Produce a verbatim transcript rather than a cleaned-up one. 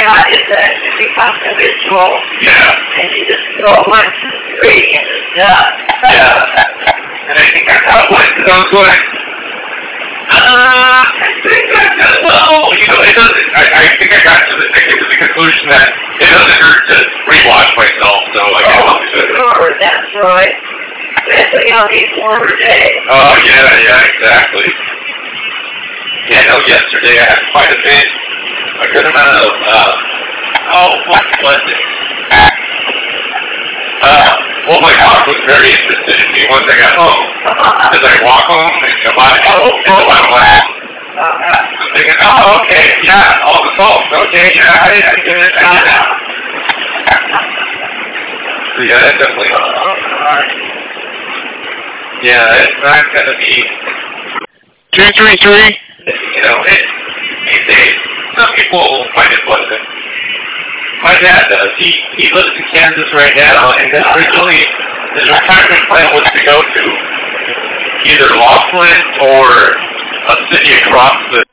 yeah, it's actually become habitual. Yeah. And you just go one, two, three, and it's done. Yeah. And I think I got one of those like, uh, I think I got, well, you know, it doesn't, I, I think I got to the, I came to the conclusion that it doesn't hurt to rewatch myself, so like, Oh, I don't do it. sure, that's right. Especially on these warmer days. Oh, yeah, yeah, exactly. Yeah, no, yesterday I had quite a bit, a good amount of, uh, oh, what was it? Uh, well, my dog was very interested in me once I got home. Because I walk home and come on, oh, and so I'm like, I'm thinking, oh, okay, yeah, all the salt, okay, yeah, I, I get it, I get it. So yeah, that's definitely, yeah, it's not gonna be, two three three. you know, it, it, it, some people find it pleasant. My dad does. He he lives in Kansas right now, and his originally his retirement plan was to go to either Laughlin or a city across the